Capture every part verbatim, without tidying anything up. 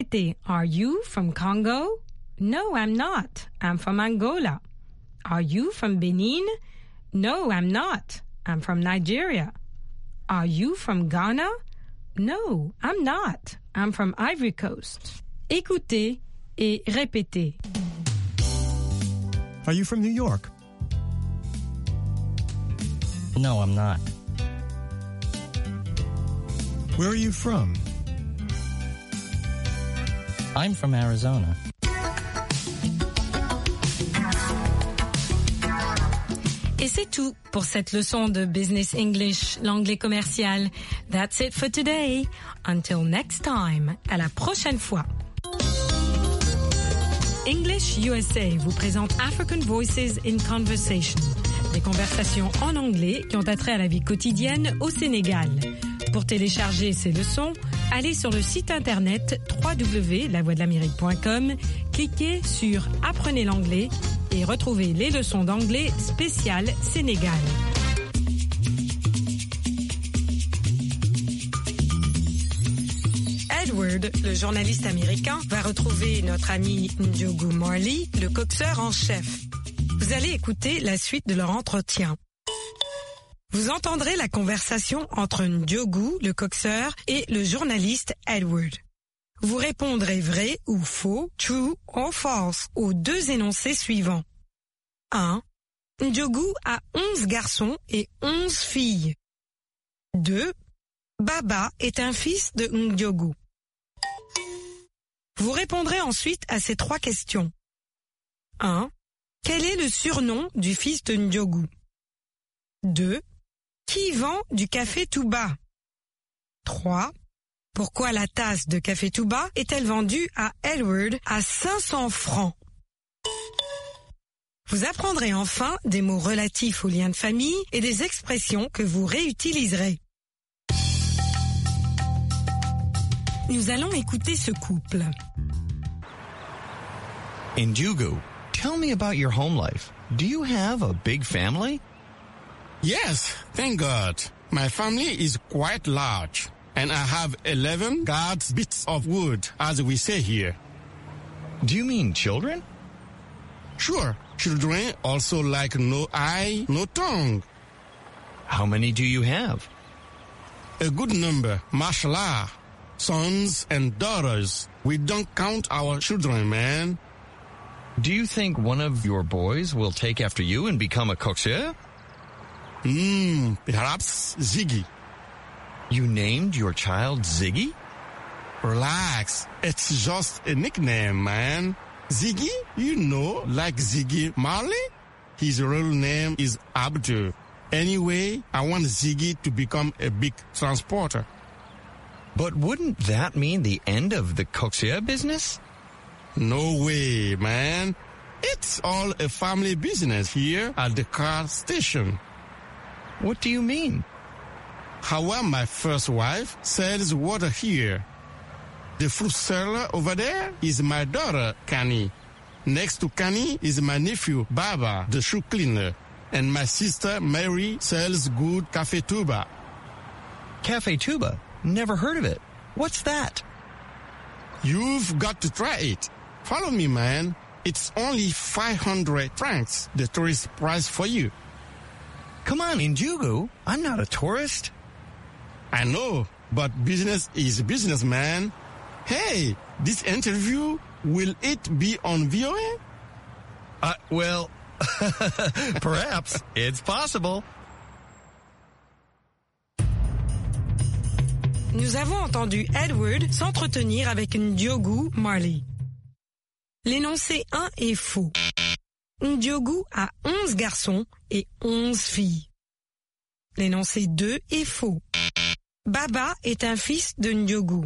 Are you from Congo? No, I'm not. I'm from Angola. Are you from Benin? No, I'm not. I'm from Nigeria. Are you from Ghana? No, I'm not. I'm from Ivory Coast. Écoutez et répétez. Are you from New York? No, I'm not. Where are you from? I'm from Arizona. Et c'est tout pour cette leçon de Business English, l'anglais commercial. That's it for today. Until next time. À la prochaine fois. English U S A vous présente African Voices in Conversation. Des conversations en anglais qui ont attrait à la vie quotidienne au Sénégal. Pour télécharger ces leçons, allez sur le site internet w w w point la voix de l'amérique point com, cliquez sur Apprenez l'anglais et retrouvez les leçons d'anglais spéciales Sénégal. Edward, le journaliste américain, va retrouver notre ami Ndiogu Marley, le coxeur en chef. Vous allez écouter la suite de leur entretien. Vous entendrez la conversation entre Ndiogu, le coxeur, et le journaliste Edward. Vous répondrez vrai ou faux, true or false, aux deux énoncés suivants. un. Ndiogu a onze garçons et onze filles. deux. Baba est un fils de Ndiogu. Vous répondrez ensuite à ces trois questions. un. Quel est le surnom du fils de Ndiogu? deux. Qui vend du café Touba? trois. Pourquoi la tasse de café Touba est-elle vendue à Edward à cinq cents francs? Vous apprendrez enfin des mots relatifs aux liens de famille et des expressions que vous réutiliserez. Nous allons écouter ce couple. Ndiogu, tell me about your home life. Do you have a big family? Yes, thank God. My family is quite large, and I have eleven guards bits of wood, as we say here. Do you mean children? Sure, children also like no eye, no tongue. How many do you have? A good number, mashallah. Sons and daughters. We don't count our children, man. Do you think one of your boys will take after you and become a coxeur? Hmm, perhaps Ziggy. You named your child Ziggy? Relax, it's just a nickname, man. Ziggy, you know, like Ziggy Marley? His real name is Abdul. Anyway, I want Ziggy to become a big transporter. But wouldn't that mean the end of the coxeur business? No way, man. It's all a family business here at the car station. What do you mean? How my first wife sells water here. The fruit seller over there is my daughter, Kani. Next to Kani is my nephew, Baba, the shoe cleaner. And my sister, Mary, sells good Café Touba. Café Touba? Never heard of it. What's that? You've got to try it. Follow me, man. It's only five hundred francs, the tourist price for you. Come on, Ndiogu. I'm not a tourist. I know, but business is business, man. Hey, this interview, will it be on V O A? Uh, well, perhaps. It's possible. Nous avons entendu Edward s'entretenir avec Ndiogu Marley. L'énoncé un est faux. Ndiogu a onze garçons et onze filles. L'énoncé deux est faux. Baba est un fils de Ndiogu.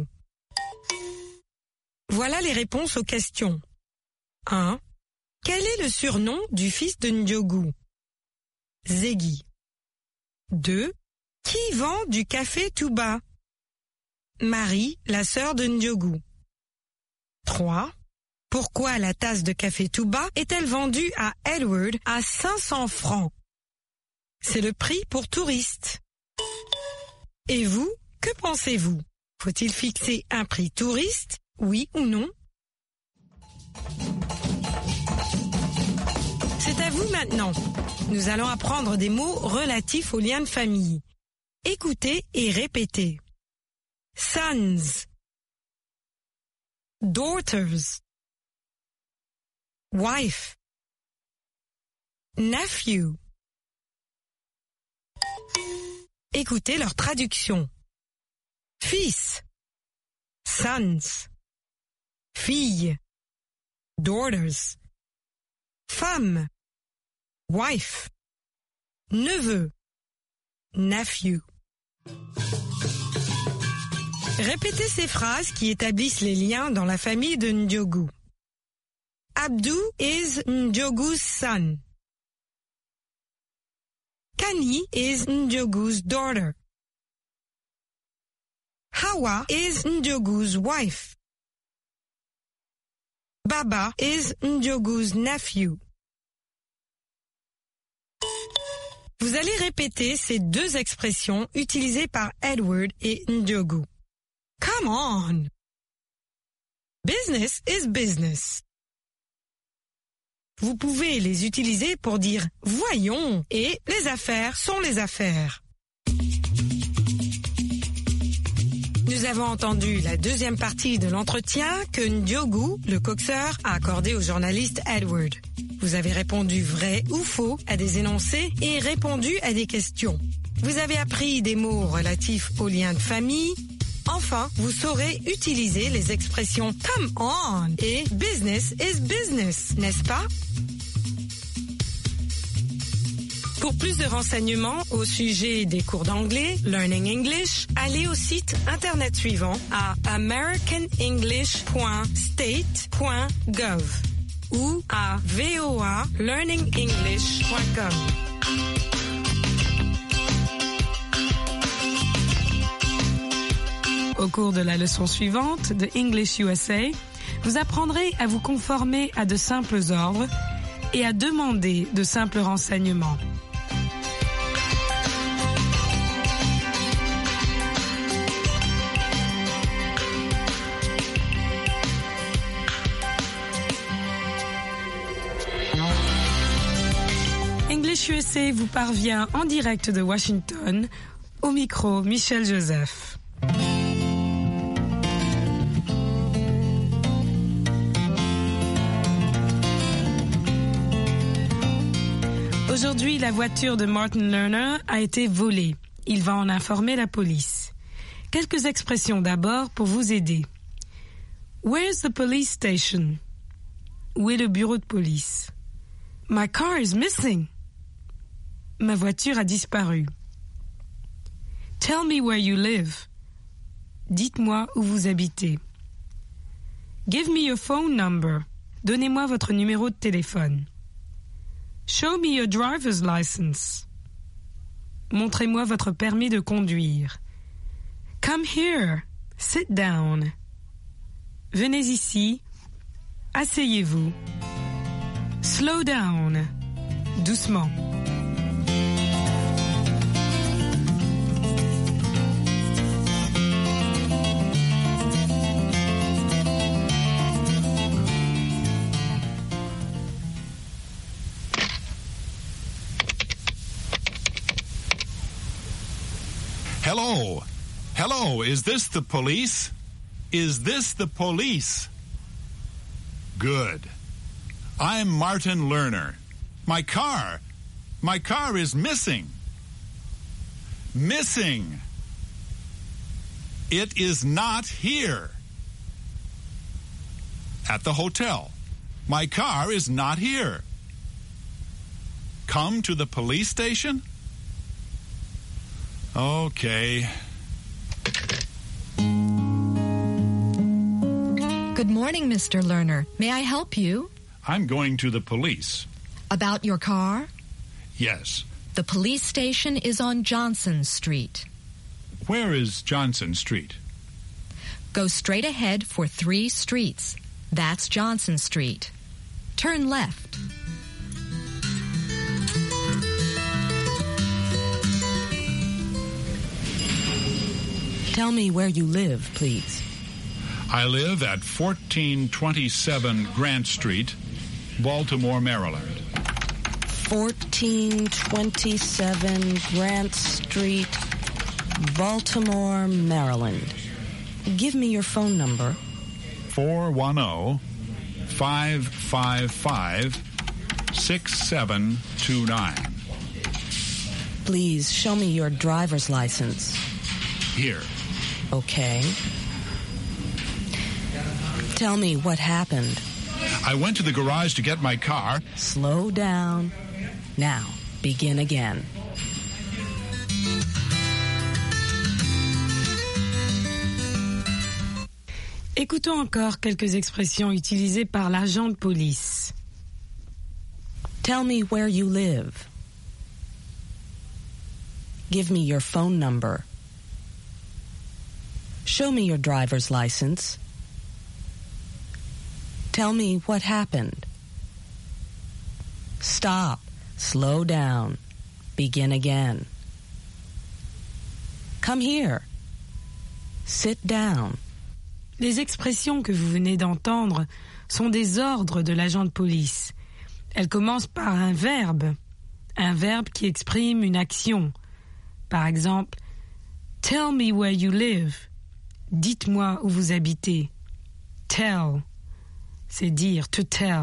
Voilà les réponses aux questions. un. Quel est le surnom du fils de Ndiogu? Ziggy. deux. Qui vend du café Touba? Marie, la sœur de Ndiogu. trois. Pourquoi la tasse de café Touba est-elle vendue à Edward à cinq cents francs? C'est le prix pour touristes. Et vous, que pensez-vous? Faut-il fixer un prix touriste Oui ou non? C'est à vous maintenant. Nous allons apprendre des mots relatifs aux liens de famille. Écoutez et répétez. Sons, daughters, wife, nephew. Écoutez leur traduction. Fils, sons, fille, daughters, femme, wife, neveu, nephew. Répétez ces phrases qui établissent les liens dans la famille de Ndiogu. Abdou is Ndiogu's son. Kani is Ndiogu's daughter. Hawa is Ndiogu's wife. Baba is Ndiogu's nephew. Vous allez répéter ces deux expressions utilisées par Edward et Ndiogu. Come on! Business is business. Vous pouvez les utiliser pour dire « voyons » et « les affaires sont les affaires ». Nous avons entendu la deuxième partie de l'entretien que Ndiogu, le coxeur, a accordé au journaliste Edward. Vous avez répondu vrai ou faux à des énoncés et répondu à des questions. Vous avez appris des mots relatifs aux liens de famille. Enfin, vous saurez utiliser les expressions « come on » et « business is business », n'est-ce pas? Pour plus de renseignements au sujet des cours d'anglais, Learning English, allez au site internet suivant à american english point state point gov ou à voa learning english point com. Au cours de la leçon suivante de English U S A, vous apprendrez à vous conformer à de simples ordres et à demander de simples renseignements. English U S A vous parvient en direct de Washington, au micro Michel Joseph. Aujourd'hui, la voiture de Martin Lerner a été volée. Il va en informer la police. Quelques expressions d'abord pour vous aider. Where's the police station? Où est le bureau de police? My car is missing. Ma voiture a disparu. Tell me where you live. Dites-moi où vous habitez. Give me your phone number. Donnez-moi votre numéro de téléphone. Show me your driver's license. Montrez-moi votre permis de conduire. Come here. Sit down. Venez ici. Asseyez-vous. Slow down. Doucement. Hello. Hello, is this the police? Is this the police? Good. I'm Martin Lerner. My car, my car is missing. Missing. It is not here. At the hotel. My car is not here. Come to the police station? Okay. Good morning, Mister Lerner. May I help you? I'm going to the police. About your car? Yes. The police station is on Johnson Street. Where is Johnson Street? Go straight ahead for three streets. That's Johnson Street. Turn left. Tell me where you live, please. I live at fourteen twenty-seven Grant Street, Baltimore, Maryland. fourteen twenty-seven Grant Street, Baltimore, Maryland. Give me your phone number. four one zero, five five five, six seven two nine. Please show me your driver's license. Here. Okay. Tell me what happened. I went to the garage to get my car. Slow down. Now, begin again. Écoutons encore quelques expressions utilisées par l'agent de police. Tell me where you live. Give me your phone number. Show me your driver's license. Tell me what happened. Stop. Slow down. Begin again. Come here. Sit down. Les expressions que vous venez d'entendre sont des ordres de l'agent de police. Elles commencent par un verbe, un verbe qui exprime une action. Par exemple, « Tell me where you live ». Dites-moi où vous habitez. « Tell », c'est dire, « to tell ».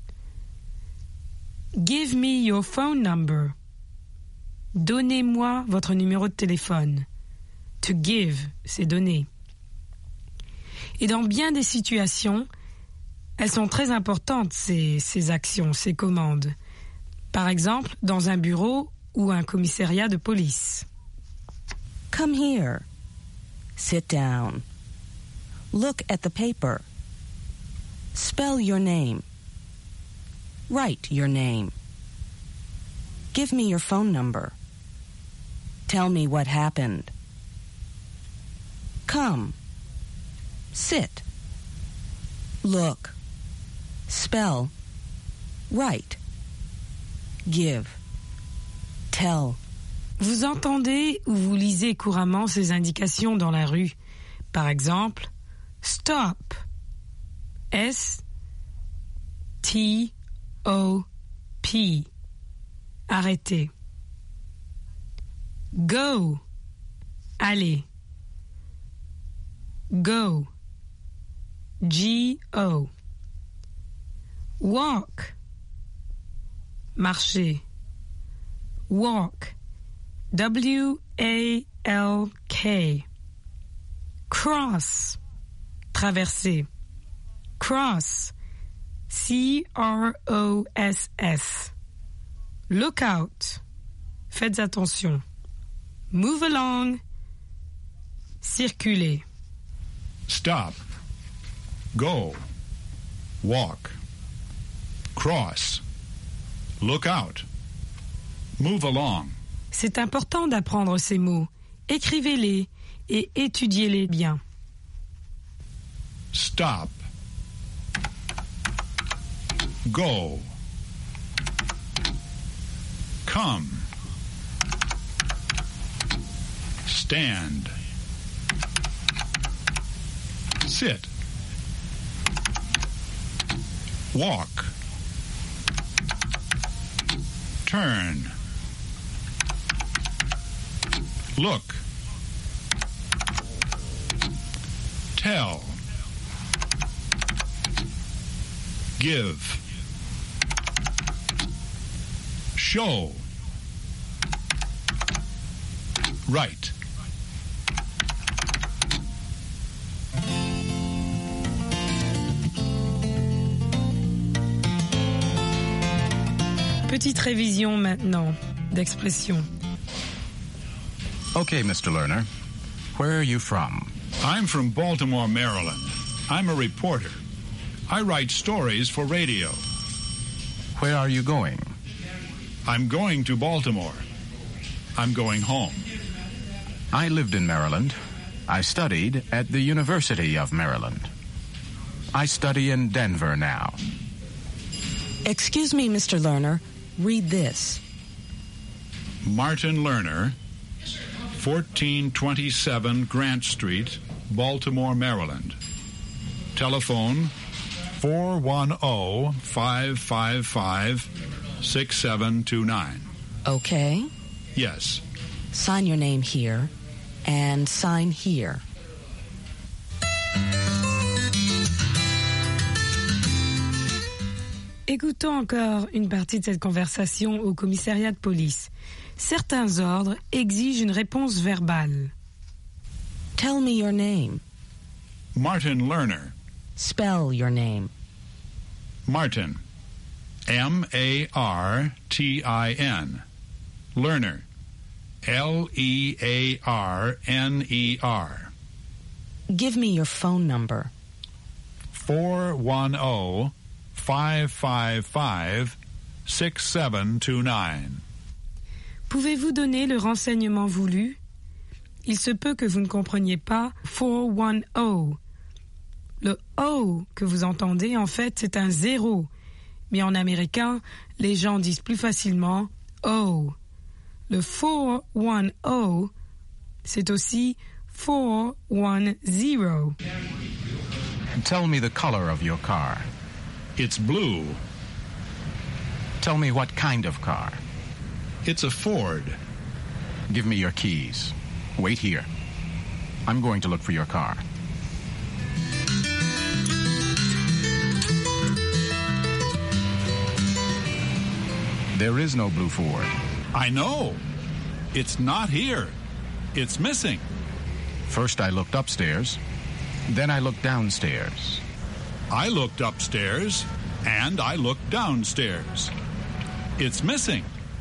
« Give me your phone number ». Donnez-moi votre numéro de téléphone. « To give », c'est donner. Et dans bien des situations, elles sont très importantes, ces, ces actions, ces commandes. Par exemple, dans un bureau ou un commissariat de police. Come here. Sit down. Look at the paper. Spell your name. Write your name. Give me your phone number. Tell me what happened. Come. Sit. Look. Spell. Write. Give. Tell. Vous entendez ou vous lisez couramment ces indications dans la rue. Par exemple, stop. S T O P. Arrêtez. Go. Allez. Go. G O. Walk. Marcher. Walk. W A L K. Cross. Traverser. Cross. C R O S S. Look out. Faites attention. Move along. Circuler. Stop. Go. Walk. Cross. Look out. Move along. C'est important d'apprendre ces mots. Écrivez-les et étudiez-les bien. Stop. Go. Come. Stand. Sit. Walk. Turn. Look. Tell. Give. Show. Write. Petite révision maintenant d'expression. Okay, Mister Lerner. Where are you from? I'm from Baltimore, Maryland. I'm a reporter. I write stories for radio. Where are you going? I'm going to Baltimore. I'm going home. I lived in Maryland. I studied at the University of Maryland. I study in Denver now. Excuse me, Mister Lerner. Read this. Martin Lerner, fourteen twenty-seven Grant Street, Baltimore, Maryland. Telephone four one zero, five five five, six seven two nine. Okay. Yes. Sign your name here and sign here. Écoutons encore une partie de cette conversation au commissariat de police. Certains ordres exigent une réponse verbale. Tell me your name. Martin Lerner. Spell your name. Martin. M A R T I N. Lerner. L E A R N E R. Give me your phone number. four one zero, five five five, six seven two nine. Pouvez-vous donner le renseignement voulu? Il se peut que vous ne compreniez pas four one zero. Le O que vous entendez, en fait, c'est un zéro. Mais en américain, les gens disent plus facilement O. Le four one zero, c'est aussi four one zero. Tell me the color of your car. It's blue. Tell me what kind of car. It's a Ford. Give me your keys. Wait here. I'm going to look for your car. There is no blue Ford. I know. It's not here. It's missing. First I looked upstairs. Then I looked downstairs. I looked upstairs and I looked downstairs. It's missing.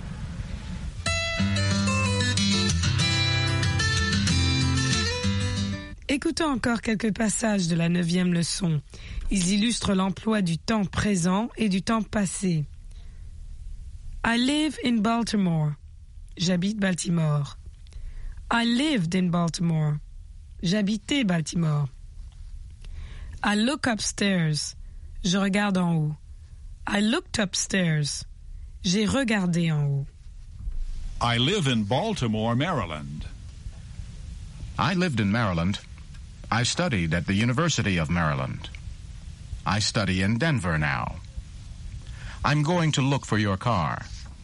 Écoutons encore quelques passages de la neuvième leçon. Ils illustrent l'emploi du temps présent et du temps passé. I live in Baltimore. J'habite Baltimore. I lived in Baltimore. J'habitais Baltimore. I look upstairs. Je regarde en haut. I looked upstairs. J'ai regardé en haut. I live in Baltimore, Maryland. I lived in Maryland. I studied at the University of Maryland. I study in Denver now. I'm going to look for your car.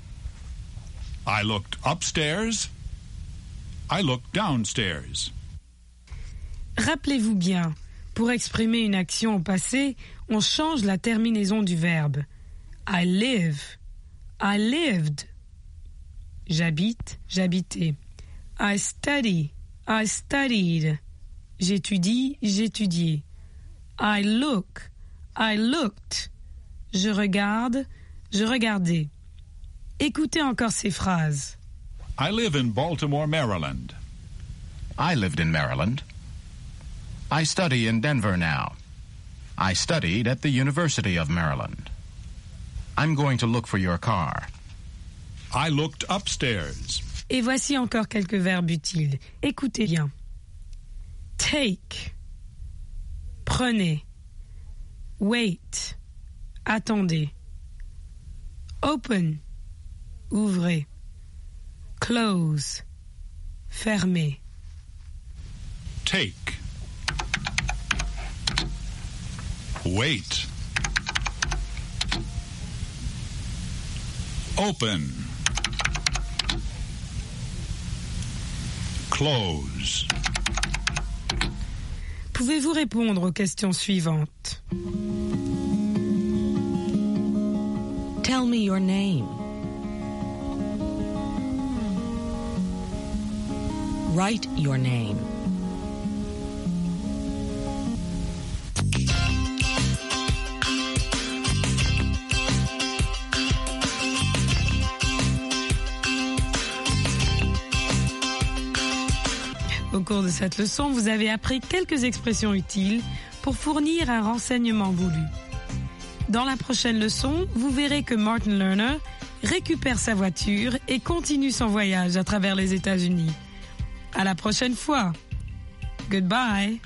I looked upstairs. I looked downstairs. Rappelez-vous bien, pour exprimer une action au passé, on change la terminaison du verbe. I live. I lived. J'habite, j'habitais. I study. I studied. J'étudie, j'étudiais. I look. I looked. Je regarde, je regardais. Écoutez encore ces phrases. I live in Baltimore, Maryland. I lived in Maryland. I study in Denver now. I studied at the University of Maryland. I'm going to look for your car. I looked upstairs. Et voici encore quelques verbes utiles. Écoutez bien. Take. Prenez. Wait. Attendez. Open. Ouvrez. Close. Fermez. Take. Wait. Open. Close. Pouvez-vous répondre aux questions suivantes? Tell me your name. Write your name. Au cours de cette leçon, vous avez appris quelques expressions utiles pour fournir un renseignement voulu. Dans la prochaine leçon, vous verrez que Martin Lerner récupère sa voiture et continue son voyage à travers les États-Unis. À la prochaine fois. Goodbye.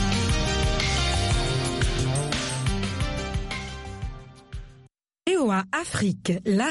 V O A Afrique, la